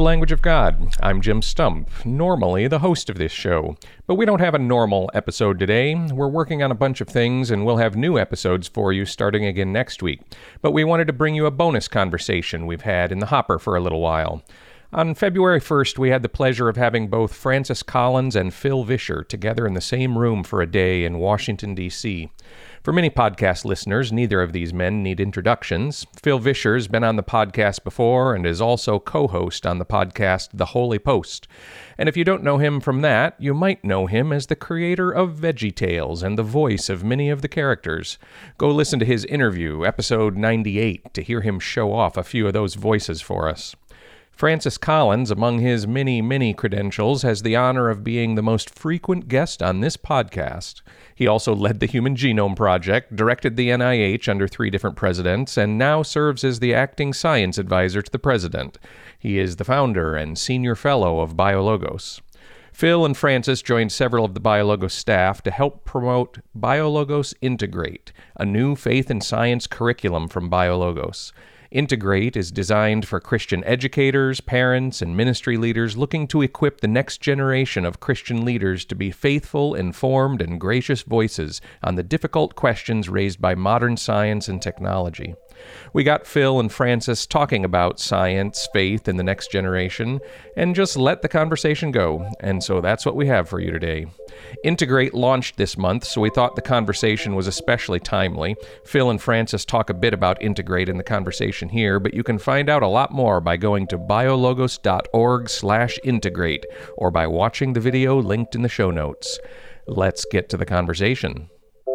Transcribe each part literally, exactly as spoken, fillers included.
Language of God. I'm Jim Stump, normally the host of this show. But we don't have a normal episode today. We're working on a bunch of things, and we'll have new episodes for you starting again next week. But we wanted to bring you a bonus conversation we've had in the hopper for a little while. On February first, we had the pleasure of having both Francis Collins and Phil Vischer together in the same room for a day in Washington, D C For many podcast listeners, neither of these men need introductions. Phil Vischer's been on the podcast before and is also co-host on the podcast The Holy Post. And if you don't know him from that, you might know him as the creator of VeggieTales and the voice of many of the characters. Go listen to his interview, episode ninety-eight, to hear him show off a few of those voices for us. Francis Collins, among his many, many credentials, has the honor of being the most frequent guest on this podcast. He also led the Human Genome Project, directed the N I H under three different presidents, and now serves as the acting science advisor to the president. He is the founder and senior fellow of BioLogos. Phil and Francis joined several of the BioLogos staff to help promote BioLogos Integrate, a new faith and science curriculum from BioLogos. Integrate is designed for Christian educators, parents, and ministry leaders looking to equip the next generation of Christian leaders to be faithful, informed, and gracious voices on the difficult questions raised by modern science and technology. We got Phil and Francis talking about science, faith, and the next generation, and just let the conversation go, and so that's what we have for you today. Integrate launched this month, so we thought the conversation was especially timely. Phil and Francis talk a bit about Integrate in the conversation here, but you can find out a lot more by going to biologos.org slash integrate, or by watching the video linked in the show notes. Let's get to the conversation.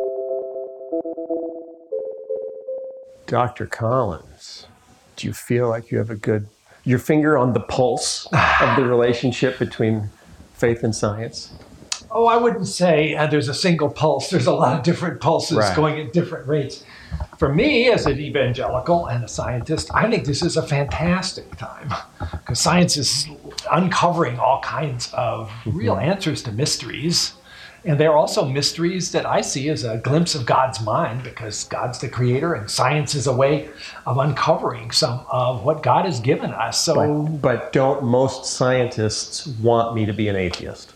Doctor Collins, do you feel like you have a good, your finger on the pulse of the relationship between faith and science? Oh, I wouldn't say uh, there's a single pulse. There's a lot of different pulses right. going at different rates. For me, as an evangelical and a scientist, I think this is a fantastic time because science is uncovering all kinds of mm-hmm. real answers to mysteries. And they're also mysteries that I see as a glimpse of God's mind because God's the creator and science is a way of uncovering some of what God has given us. So, But, but don't most scientists want me to be an atheist?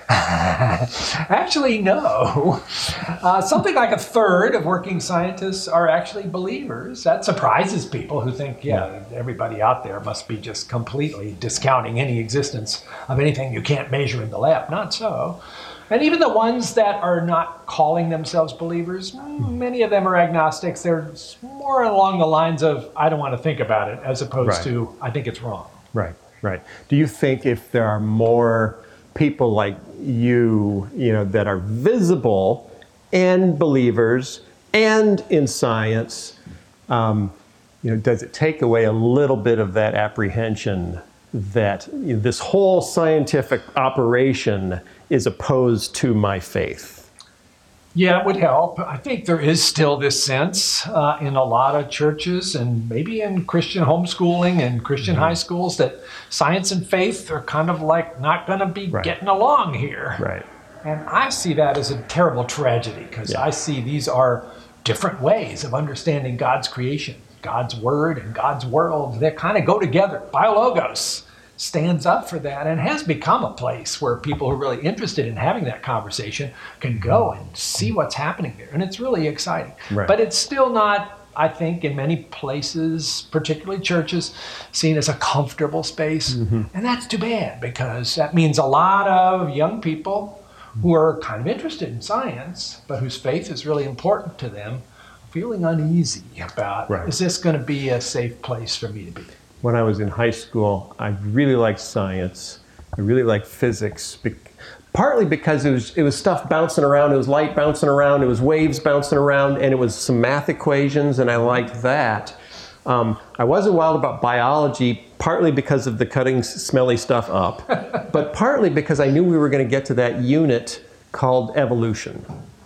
Actually, no. Uh, something like a third of working scientists are actually believers. That surprises people who think, yeah, everybody out there must be just completely discounting any existence of anything you can't measure in the lab. Not so. And even the ones that are not calling themselves believers, many of them are agnostics. They're more along the lines of, I don't want to think about it, as opposed right. to, I think it's wrong. Right, right. Do you think if there are more people like you, you know, that are visible and believers and in science, um, you know, does it take away a little bit of that apprehension that you know, this whole scientific operation is opposed to my faith? Yeah, it would help. I think there is still this sense uh, in a lot of churches and maybe in Christian homeschooling and Christian mm-hmm. high schools that science and faith are kind of like not going to be right. getting along here. Right. And I see that as a terrible tragedy because yeah. I see these are different ways of understanding God's creation, God's word and God's world. They kind of go together. BioLogos stands up for that and has become a place where people who are really interested in having that conversation can go and see what's happening there. And it's really exciting. Right. But it's still not, I think, in many places, particularly churches, seen as a comfortable space. Mm-hmm. And that's too bad because that means a lot of young people who are kind of interested in science, but whose faith is really important to them, feeling uneasy about, right. is this going to be a safe place for me to be? When I was in high school, I really liked science. I really liked physics, be- partly because it was it was stuff bouncing around. It was light bouncing around. It was waves bouncing around, and it was some math equations, and I liked that. Um, I wasn't wild about biology, partly because of the cutting smelly stuff up, but partly because I knew we were going to get to that unit called evolution.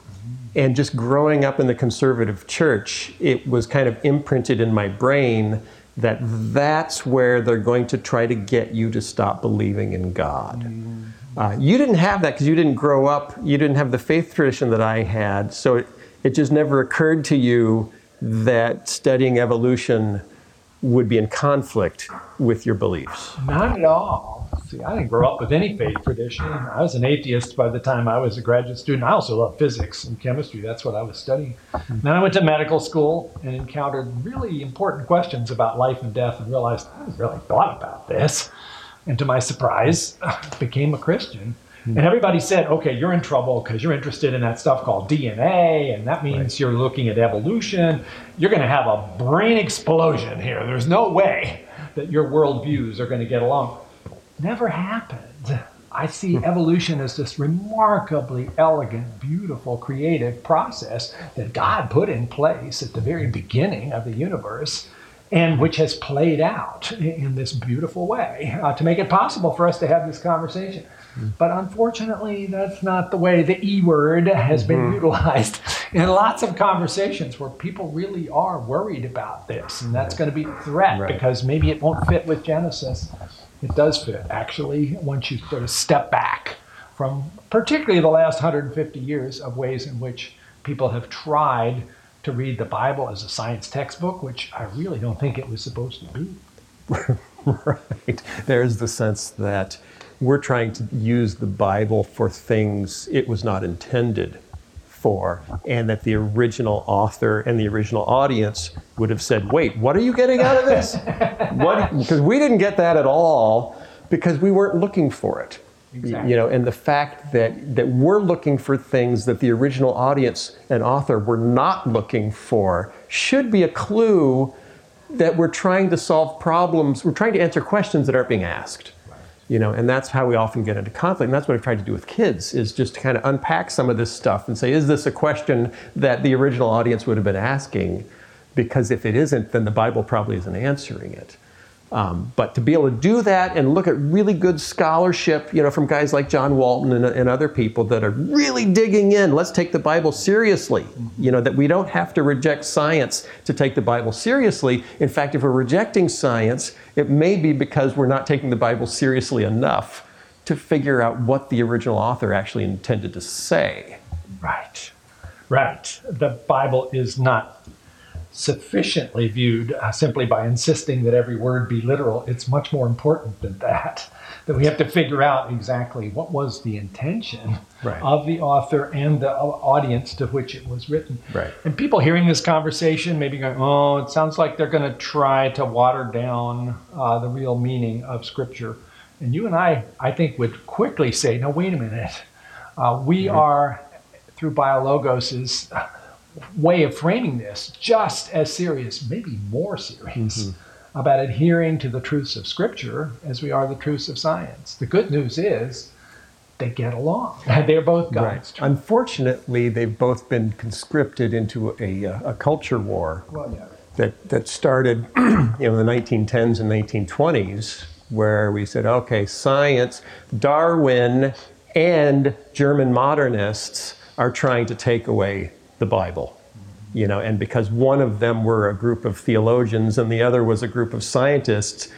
And just growing up in the conservative church, it was kind of imprinted in my brain that that's where they're going to try to get you to stop believing in God. Mm. Uh, you didn't have that because you didn't grow up, you didn't have the faith tradition that I had, so it, it just never occurred to you that studying evolution would be in conflict with your beliefs. Not at all. See, I didn't grow up with any faith tradition. I was an atheist by the time I was a graduate student. I also love physics and chemistry. That's what I was studying. Mm-hmm. Then I went to medical school and encountered really important questions about life and death and realized I hadn't really thought about this. And to my surprise, I became a Christian. Mm-hmm. And everybody said, okay, you're in trouble because you're interested in that stuff called D N A, and that means right. you're looking at evolution. You're going to have a brain explosion here. There's no way that your worldviews are going to get along. Never happened. I see evolution as this remarkably elegant, beautiful, creative process that God put in place at the very beginning of the universe, and which has played out in this beautiful way uh, to make it possible for us to have this conversation. But unfortunately, that's not the way the E word has been mm-hmm. utilized in lots of conversations where people really are worried about this. And that's going to be a threat right. because maybe it won't fit with Genesis. It does fit, actually, once you sort of step back from particularly the last one hundred fifty years of ways in which people have tried to read the Bible as a science textbook, which I really don't think it was supposed to be. Right. There's the sense that we're trying to use the Bible for things it was not intended for, and that the original author and the original audience would have said, wait, what are you getting out of this? What? Because we didn't get that at all because we weren't looking for it. Exactly. You know, and the fact that, that we're looking for things that the original audience and author were not looking for should be a clue that we're trying to solve problems, we're trying to answer questions that aren't being asked. You know, and that's how we often get into conflict. And that's what I've tried to do with kids, is just to kind of unpack some of this stuff and say, is this a question that the original audience would have been asking? Because if it isn't, then the Bible probably isn't answering it. Um, but to be able to do that and look at really good scholarship, you know, from guys like John Walton and, and other people that are really digging in, let's take the Bible seriously. You know, that we don't have to reject science to take the Bible seriously. In fact, if we're rejecting science, it may be because we're not taking the Bible seriously enough to figure out what the original author actually intended to say. Right, right. The Bible is not sufficiently viewed uh, simply by insisting that every word be literal. It's much more important than that, that we have to figure out exactly what was the intention right. of the author and the audience to which it was written. Right. And people hearing this conversation may be going, oh, it sounds like they're going to try to water down uh, the real meaning of Scripture. And you and I, I think, would quickly say, no, wait a minute. Uh, we mm-hmm. are, through BioLogos' way of framing this, just as serious, maybe more serious, mm-hmm. about adhering to the truths of Scripture as we are the truths of science. The good news is they get along. They're both God's. Right. Unfortunately, they've both been conscripted into a, a culture war well, yeah. that, that started you know, in the nineteen tens and nineteen twenties, where we said, okay, science, Darwin and German modernists are trying to take away the Bible, you know, and because one of them were a group of theologians and the other was a group of scientists,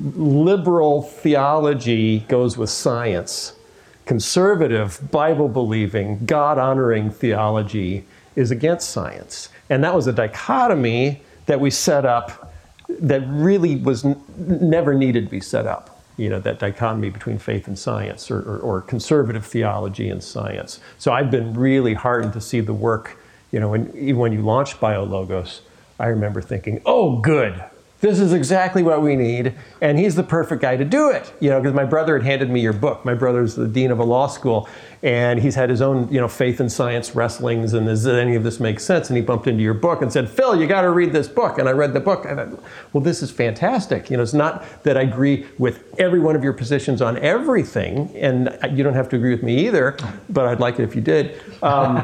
liberal theology goes with science. Conservative, Bible-believing, God-honoring theology is against science. And that was a dichotomy that we set up that really was n- never needed to be set up. You know, that dichotomy between faith and science, or, or, or conservative theology and science. So I've been really heartened to see the work. You know, when, even when you launched BioLogos, I remember thinking, oh, good. This is exactly what we need, and he's the perfect guy to do it. You know, because my brother had handed me your book. My brother's the dean of a law school, and he's had his own, you know, faith and science wrestlings, and does any of this make sense? And he bumped into your book and said, Phil, you got to read this book. And I read the book, and I thought, well, this is fantastic. You know, it's not that I agree with every one of your positions on everything, and you don't have to agree with me either, but I'd like it if you did. Um,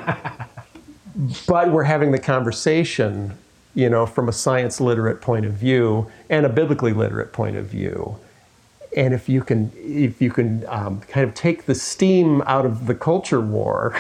but we're having the conversation, you know, from a science literate point of view and a biblically literate point of view. And if you can, if you can um, kind of take the steam out of the culture war,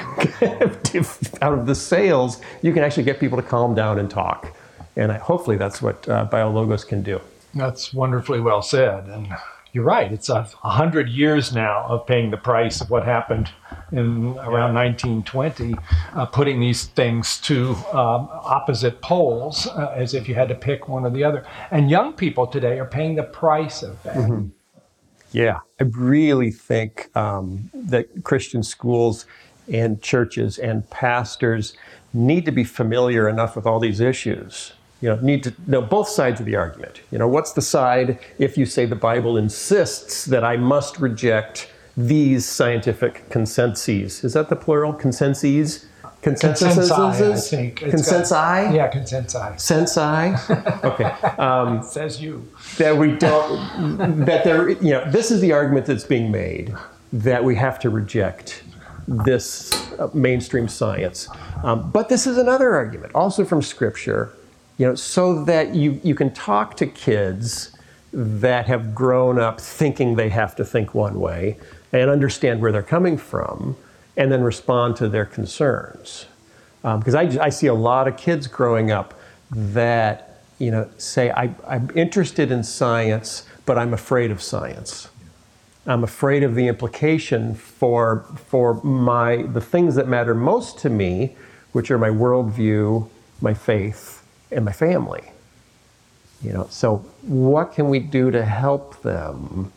out of the sails, you can actually get people to calm down and talk. And I, hopefully that's what uh, BioLogos can do. That's wonderfully well said. And you're right. It's a hundred years now of paying the price of what happened in around nineteen twenty, uh, putting these things to um, opposite poles uh, as if you had to pick one or the other. And young people today are paying the price of that. Mm-hmm. Yeah, I really think um, that Christian schools and churches and pastors need to be familiar enough with all these issues. You know, need to know both sides of the argument. You know, what's the side if you say the Bible insists that I must reject these scientific consensus? Is that the plural? Consensus? Consensuses? Consensi, I think. Consensi? Yeah, consensi. Sensi? Okay. Um, Says you. that we don't, that there, you know, this is the argument that's being made, that we have to reject this uh, mainstream science. Um, but this is another argument, also from Scripture, you know, so that you, you can talk to kids that have grown up thinking they have to think one way and understand where they're coming from and then respond to their concerns. Because um, I, I see a lot of kids growing up that, you know, say, I, I'm interested in science, but I'm afraid of science. I'm afraid of the implication for, for my, the things that matter most to me, which are my worldview, my faith, and my family. You know, so what can we do to help them?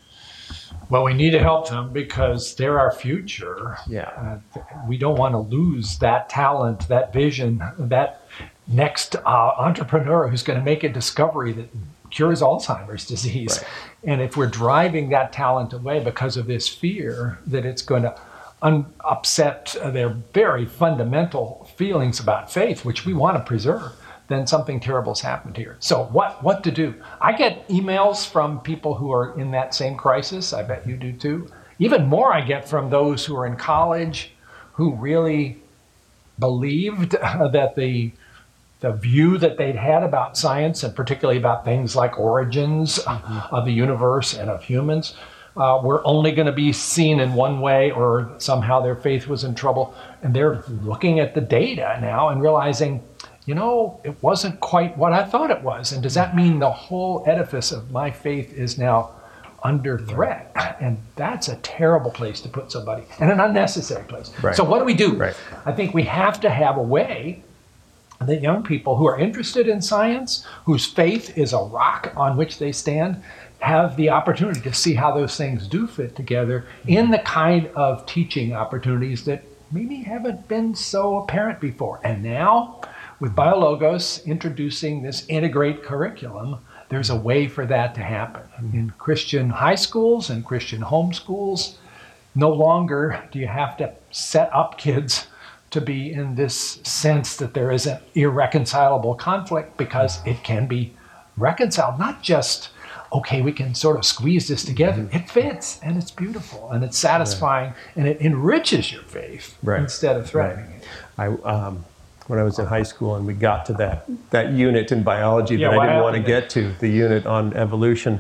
Well, we need to help them because they're our future. Yeah. Uh, we don't want to lose that talent, that vision, that next uh, entrepreneur who's going to make a discovery that cures Alzheimer's disease. Right. And if we're driving that talent away because of this fear that it's going to un- upset uh, their very fundamental feelings about faith, which we want to preserve, then something terrible's happened here. So what, what to do? I get emails from people who are in that same crisis. I bet you do too. Even more I get from those who are in college who really believed uh, that the the view that they'd had about science, and particularly about things like origins mm-hmm. of the universe and of humans, uh, were only going to be seen in one way, or somehow their faith was in trouble. And they're looking at the data now and realizing, you know, it wasn't quite what I thought it was. And does that mean the whole edifice of my faith is now under threat? And that's a terrible place to put somebody, and an unnecessary place. Right. So what do we do? Right. I think we have to have a way that young people who are interested in science, whose faith is a rock on which they stand, have the opportunity to see how those things do fit together in the kind of teaching opportunities that maybe haven't been so apparent before. And now, with BioLogos introducing this integrate curriculum, there's a way for that to happen. In Christian high schools and Christian homeschools, no longer do you have to set up kids to be in this sense that there is an irreconcilable conflict, because it can be reconciled. Not just, okay, we can sort of squeeze this together. Mm-hmm. It fits, and it's beautiful, and it's satisfying, right. and it enriches your faith right. instead of threatening right. it. I, um, when I was in high school and we got to that, that unit in biology yeah, that I didn't want to there? get to, the unit on evolution,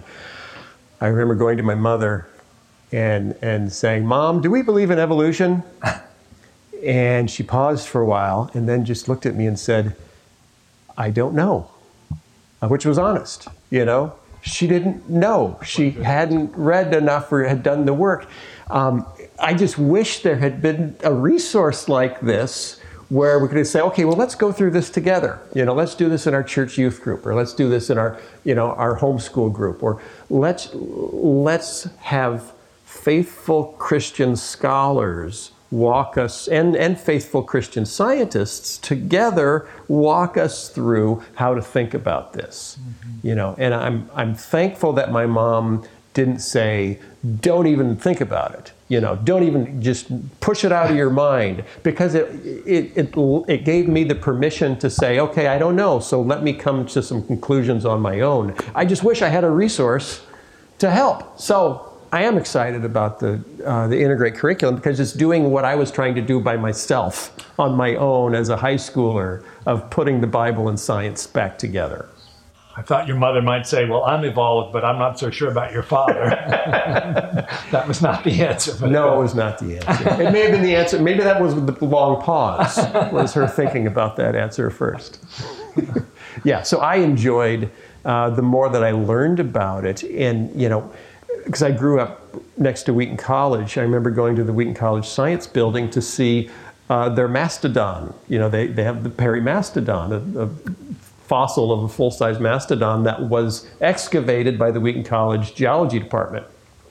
I remember going to my mother and, and saying, "Mom, do we believe in evolution?" And she paused for a while and then just looked at me and said, "I don't know," which was honest, you know. She didn't know. She hadn't read enough or had done the work. Um, I just wish there had been a resource like this where we could say, okay, well, let's go through this together. You know, let's do this in our church youth group, or let's do this in our, you know, our homeschool group, or let's let's have faithful Christian scholars walk us, and, and faithful Christian scientists together walk us through how to think about this. Mm-hmm. You know, and I'm I'm thankful that my mom didn't say, "Don't even think about it." You know, don't even, just push it out of your mind, because it it it it gave me the permission to say, okay, I don't know, so let me come to some conclusions on my own. I just wish I had a resource to help. So I am excited about the uh, the Integrate curriculum, because it's doing what I was trying to do by myself on my own as a high schooler, of putting the Bible and science back together. I thought your mother might say, "Well, I'm evolved, but I'm not so sure about your father." That was not the answer. But no, it was not the answer. It may have been the answer. Maybe that was the long pause, was her thinking about that answer first. Yeah, so I enjoyed uh, the more that I learned about it. And, you know, because I grew up next to Wheaton College. I remember going to the Wheaton College Science Building to see uh, their mastodon. You know, they, they have the Perry mastodon, a, a fossil of a full-size mastodon that was excavated by the Wheaton College Geology Department.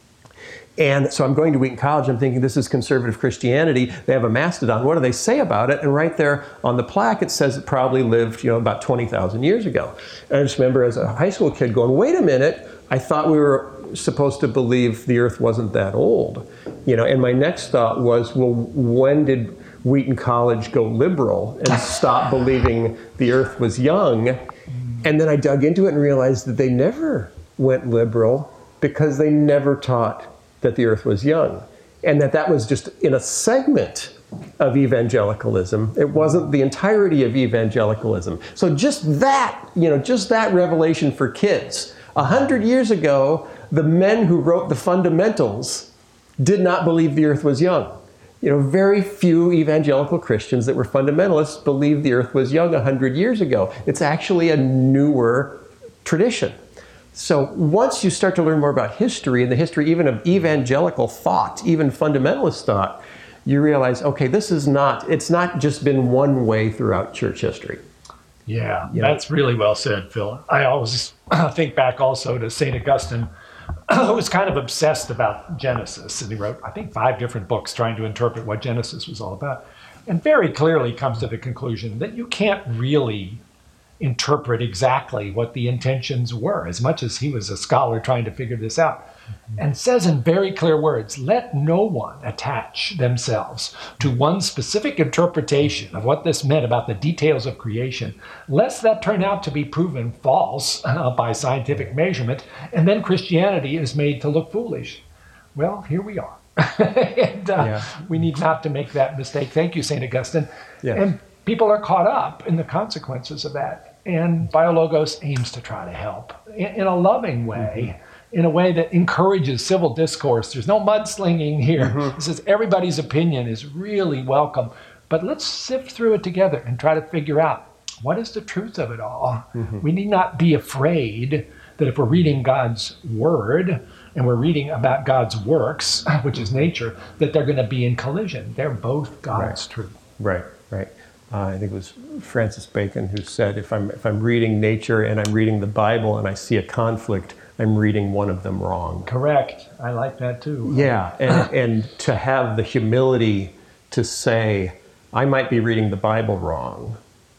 And so I'm going to Wheaton College, I'm thinking this is conservative Christianity. They have a mastodon. What do they say about it? And right there on the plaque, it says it probably lived, you know, about twenty thousand years ago. And I just remember as a high school kid going, wait a minute, I thought we were supposed to believe the earth wasn't that old. You know, and my next thought was, well, when did Wheaton College go liberal and stop believing the earth was young? And then I dug into it and realized that they never went liberal because they never taught that the earth was young, and that that was just in a segment of evangelicalism. It wasn't the entirety of evangelicalism. So just that, you know, just that revelation for kids. A hundred years ago, the men who wrote the fundamentals did not believe the earth was young. You know, very few evangelical Christians that were fundamentalists believed the earth was young a hundred years ago. It's actually a newer tradition. So once you start to learn more about history and the history even of evangelical thought, even fundamentalist thought, you realize, okay, this is not, it's not just been one way throughout church history. Yeah, You know? that's really well said, Phil. I always think back also to Saint Augustine, who was kind of obsessed about Genesis. And he wrote, I think, five different books trying to interpret what Genesis was all about. And very clearly comes to the conclusion that you can't really interpret exactly what the intentions were, as much as he was a scholar trying to figure this out. Mm-hmm. And says in very clear words, let no one attach themselves to one specific interpretation of what this meant about the details of creation, lest that turn out to be proven false uh, by scientific measurement, and then Christianity is made to look foolish. Well, here we are. and uh, yeah. we need not to make that mistake. Thank you, Saint Augustine. Yes. And people are caught up in the consequences of that. And BioLogos aims to try to help in, in a loving way, mm-hmm. in a way that encourages civil discourse. There's no mudslinging here. Mm-hmm. It says everybody's opinion is really welcome, but let's sift through it together and try to figure out what is the truth of it all. Mm-hmm. We need not be afraid that if we're reading God's word and we're reading about God's works, which is nature, that they're going to be in collision. They're both God's right. truth. Right, right. Uh, I think it was Francis Bacon who said, if I'm, if I'm reading nature and I'm reading the Bible and I see a conflict, I'm reading one of them wrong. Correct. I like that too. Yeah, and, and to have the humility to say, I might be reading the Bible wrong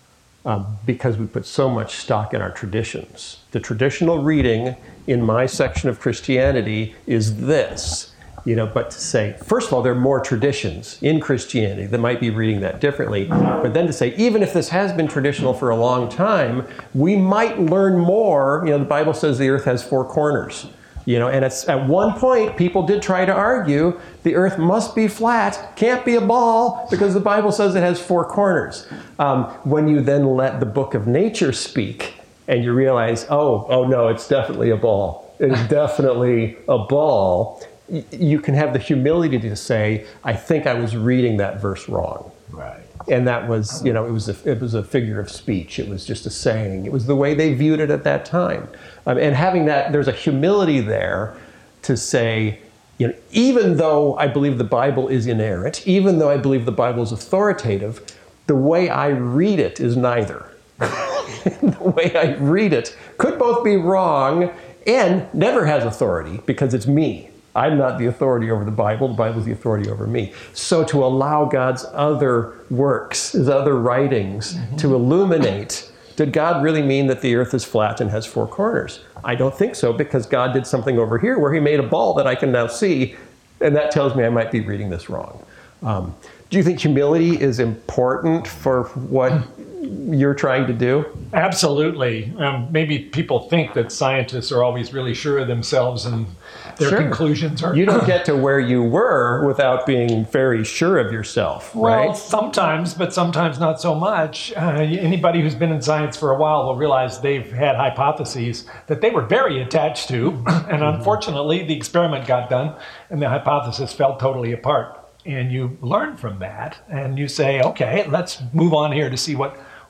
um, because we put so much stock in our traditions. The traditional reading in my section of Christianity is this. You know, but to say, first of all, there are more traditions in Christianity that might be reading that differently. But then to say, even if this has been traditional for a long time, we might learn more. You know, the Bible says the earth has four corners. You know, and it's, at one point, people did try to argue the earth must be flat, can't be a ball, because the Bible says it has four corners. Um, when you then let the book of nature speak, and you realize, oh, oh no, it's definitely a ball. It is definitely a ball. You can have the humility to say, I think I was reading that verse wrong. Right. And that was, you know, it was a, it was a figure of speech. It was just a saying. It was the way they viewed it at that time. Um, and having that, there's a humility there to say, you know, even though I believe the Bible is inerrant, even though I believe the Bible is authoritative, the way I read it is neither. The way I read it could both be wrong and never has authority because it's me. I'm not the authority over the Bible. The Bible is the authority over me. So to allow God's other works, his other writings, mm-hmm. to illuminate, did God really mean that the earth is flat and has four corners? I don't think so, because God did something over here where he made a ball that I can now see, and that tells me I might be reading this wrong. Um, do you think humility is important for what you're trying to do? Absolutely. Um, maybe people think that scientists are always really sure of themselves and their sure. conclusions are... You don't get to where you were without being very sure of yourself, right? Well, sometimes, but sometimes not so much. Uh, anybody who's been in science for a while will realize they've had hypotheses that they were very attached to, and unfortunately the experiment got done and the hypothesis fell totally apart. And you learn from that and you say, okay, let's move on here to see what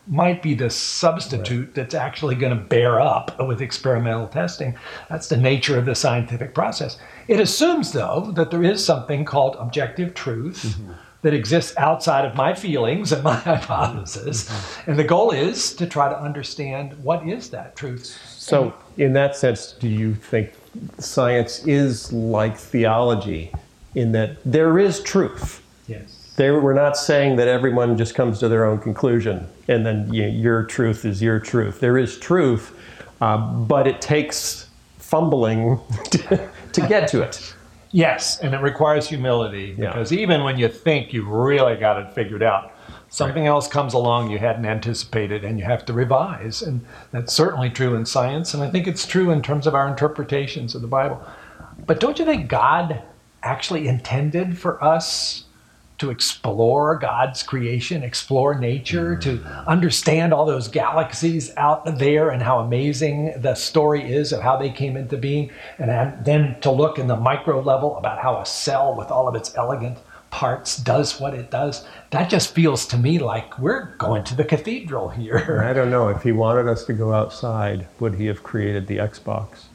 might be the substitute right. that's actually going to bear up with experimental testing. That's the nature of the scientific process. It assumes, though, that there is something called objective truth mm-hmm. that exists outside of my feelings and my hypothesis. Mm-hmm. And the goal is to try to understand what is that truth. So in that sense, do you think science is like theology in that there is truth? Yes. They, we're not saying that everyone just comes to their own conclusion and then you know, your truth is your truth. There is truth, uh, but it takes fumbling to, to get to it. Yes, and it requires humility because yeah. even when you think you've really got it figured out, something right. else comes along you hadn't anticipated and you have to revise. And that's certainly true in science, and I think it's true in terms of our interpretations of the Bible. But don't you think God actually intended for us to explore God's creation, explore nature, to understand all those galaxies out there and how amazing the story is of how they came into being, and then to look in the micro level about how a cell with all of its elegant parts does what it does? That just feels to me like we're going to the cathedral here. I don't know. If he wanted us to go outside, would he have created the Xbox?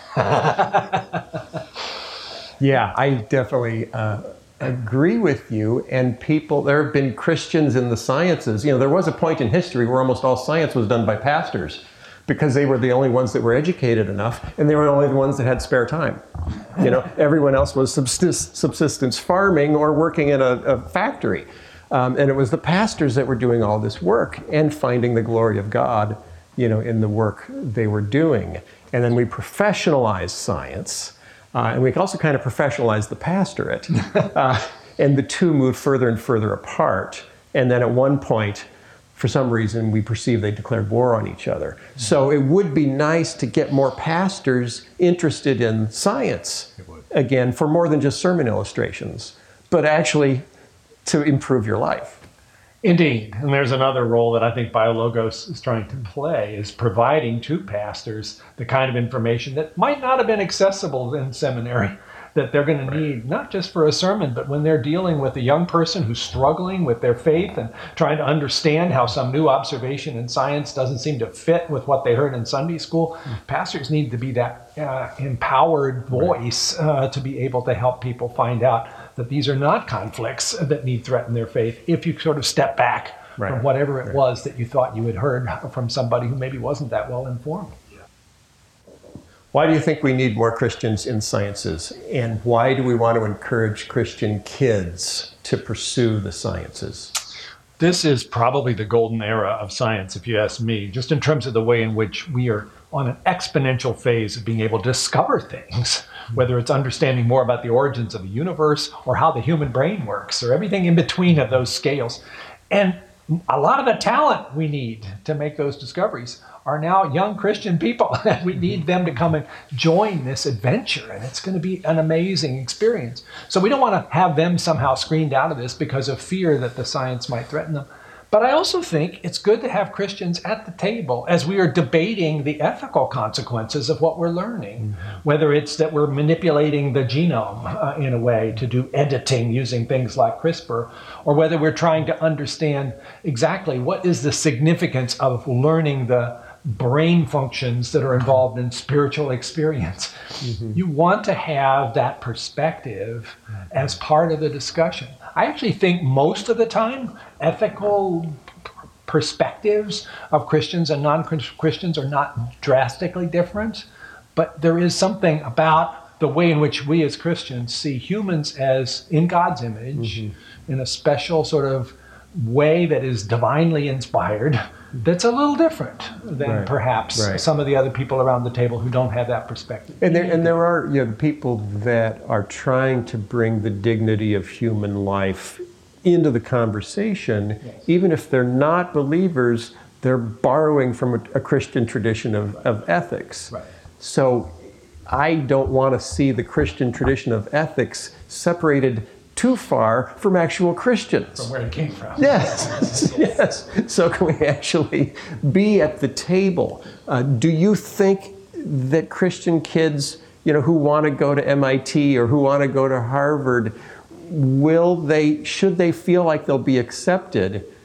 Yeah, I definitely... Uh, agree with you. And people, there have been Christians in the sciences. You know, there was a point in history where almost all science was done by pastors because they were the only ones that were educated enough and they were only the ones that had spare time. You know, everyone else was subsist- subsistence farming or working in a, a factory. Um, and it was the pastors that were doing all this work and finding the glory of God, you know, in the work they were doing. And then we professionalized science. Uh, and we also kind of professionalized the pastorate. Uh, and the two moved further and further apart. And then at one point, for some reason, we perceived they declared war on each other. Mm-hmm. So it would be nice to get more pastors interested in science, again, for more than just sermon illustrations, but actually to improve your life. Indeed, and there's another role that I think BioLogos is trying to play, is providing to pastors the kind of information that might not have been accessible in seminary, that they're going to need, not just for a sermon, but when they're dealing with a young person who's struggling with their faith and trying to understand how some new observation in science doesn't seem to fit with what they heard in Sunday school. Mm. Pastors need to be that uh, empowered voice uh, to be able to help people find out that these are not conflicts that need threaten their faith if you sort of step back right. from whatever it right. was that you thought you had heard from somebody who maybe wasn't that well informed. Why do you think we need more Christians in sciences? And why do we want to encourage Christian kids to pursue the sciences? This is probably the golden era of science, if you ask me, just in terms of the way in which we are on an exponential phase of being able to discover things, whether it's understanding more about the origins of the universe or how the human brain works or everything in between of those scales. And a lot of the talent we need to make those discoveries are now young Christian people. We need them to come and join this adventure, and it's going to be an amazing experience. So we don't want to have them somehow screened out of this because of fear that the science might threaten them. But I also think it's good to have Christians at the table as we are debating the ethical consequences of what we're learning, mm-hmm. whether it's that we're manipulating the genome uh, in a way to do editing using things like CRISPR, or whether we're trying to understand exactly what is the significance of learning the brain functions that are involved in spiritual experience. Mm-hmm. You want to have that perspective as part of the discussion. I actually think most of the time, ethical perspectives of Christians and non-Christians are not drastically different, but there is something about the way in which we as Christians see humans as in God's image, mm-hmm. in a special sort of way that is divinely inspired, that's a little different than right. perhaps right. some of the other people around the table who don't have that perspective. And there, and there are you know, people that are trying to bring the dignity of human life into the conversation, yes. even if they're not believers, they're borrowing from a, a Christian tradition of, of ethics. Right. So I don't want to see the Christian tradition of ethics separated too far from actual Christians. From where it came from. Yes, yes. So can we actually be at the table? Uh, do you think that Christian kids, you know, who want to go to M I T or who want to go to Harvard, will they, should they feel like they'll be accepted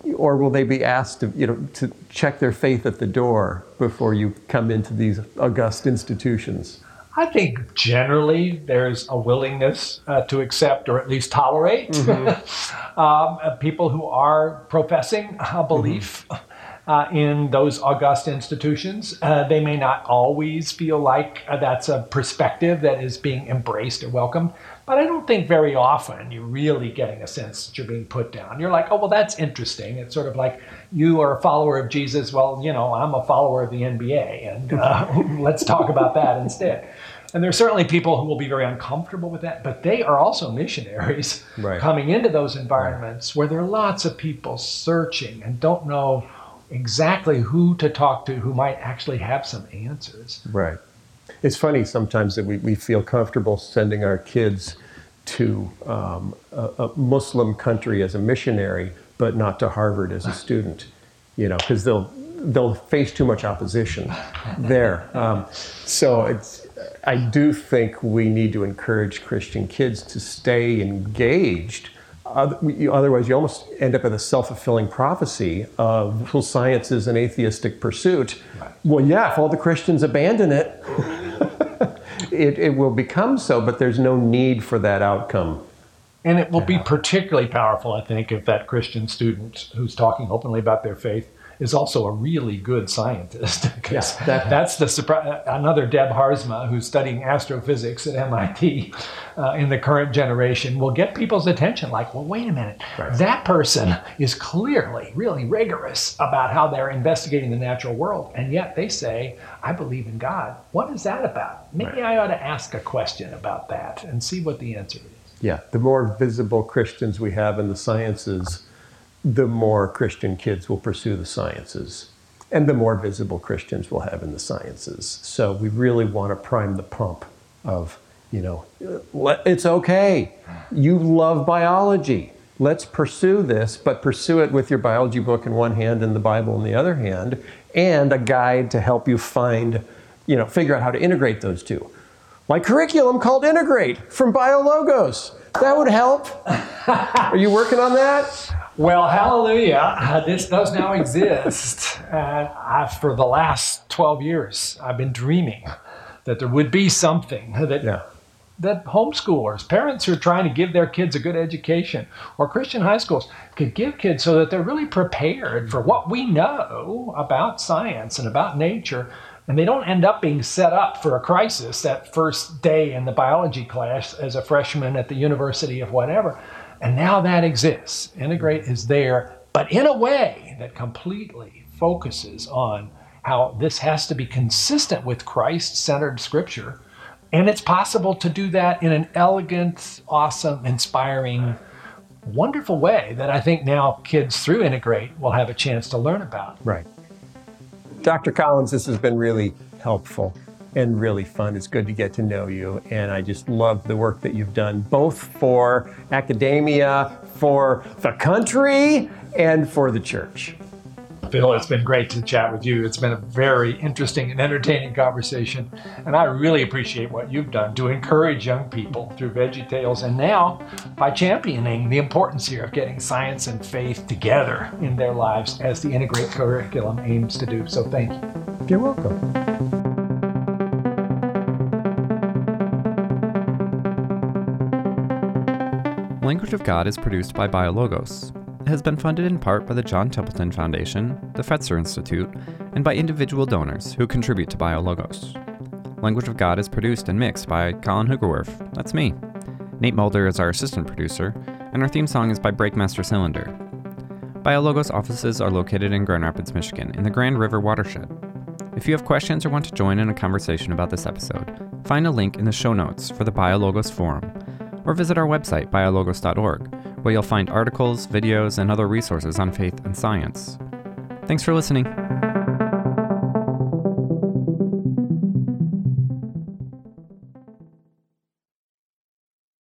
or will they be asked to, you know, to check their faith at the door before you come into these august institutions? I think generally there's a willingness uh, to accept or at least tolerate mm-hmm. um, uh, people who are professing a belief mm-hmm. uh, in those august institutions. Uh, they may not always feel like uh, that's a perspective that is being embraced or welcomed, but I don't think very often you're really getting a sense that you're being put down. You're like, oh, well, that's interesting. It's sort of like you are a follower of Jesus. Well, you know, I'm a follower of the N B A, and uh, let's talk about that instead. And there's certainly people who will be very uncomfortable with that, but they are also missionaries right. coming into those environments right. where there are lots of people searching and don't know exactly who to talk to who might actually have some answers. Right. It's funny sometimes that we, we feel comfortable sending our kids to um, a, a Muslim country as a missionary, but not to Harvard as a student, you know, because they'll they'll face too much opposition there. Um, so it's. I do think we need to encourage Christian kids to stay engaged. Otherwise, you almost end up with a self-fulfilling prophecy of well, science is an atheistic pursuit. Right. Well, yeah, if all the Christians abandon it, it, it will become so, but there's no need for that outcome. And it will be particularly powerful, I think, if that Christian student who's talking openly about their faith is also a really good scientist. Because yeah, that, that's the surprise. Another Deb Harzma, who's studying astrophysics at M I T uh, in the current generation, will get people's attention. Like, well, wait a minute. Right. That person is clearly really rigorous about how they're investigating the natural world. And yet they say, I believe in God. What is that about? Maybe right. I ought to ask a question about that and see what the answer is. Yeah, the more visible Christians we have in the sciences, the more Christian kids will pursue the sciences, and the more visible Christians will have in the sciences. So we really want to prime the pump of, you know, it's okay. You love biology. Let's pursue this, but pursue it with your biology book in one hand and the Bible in the other hand, and a guide to help you find, you know, figure out how to integrate those two. Like curriculum called Integrate from BioLogos. That would help. Are you working on that? Well, hallelujah, uh, this does now exist. And I, for the last twelve years, I've been dreaming that there would be something that, yeah. that homeschoolers, parents who are trying to give their kids a good education, or Christian high schools could give kids so that they're really prepared for what we know about science and about nature, and they don't end up being set up for a crisis that first day in the biology class as a freshman at the university of whatever. And now that exists. Integrate is there, but in a way that completely focuses on how this has to be consistent with Christ-centered scripture. And it's possible to do that in an elegant, awesome, inspiring, wonderful way that I think now kids through Integrate will have a chance to learn about. Right. Doctor Collins, this has been really helpful and really fun. It's good to get to know you. And I just love the work that you've done, both for academia, for the country, and for the church. Phil, it's been great to chat with you. It's been a very interesting and entertaining conversation. And I really appreciate what you've done to encourage young people through VeggieTales, and now by championing the importance here of getting science and faith together in their lives as the Integrate curriculum aims to do. So thank you. You're welcome. Language of God is produced by BioLogos. It has been funded in part by the John Templeton Foundation, the Fetzer Institute, and by individual donors who contribute to BioLogos. Language of God is produced and mixed by Colin Hoogerwerf, that's me. Nate Mulder is our assistant producer, and our theme song is by Breakmaster Cylinder. BioLogos offices are located in Grand Rapids, Michigan, in the Grand River watershed. If you have questions or want to join in a conversation about this episode, find a link in the show notes for the BioLogos forum, or visit our website, biologos dot org, where you'll find articles, videos, and other resources on faith and science. Thanks for listening.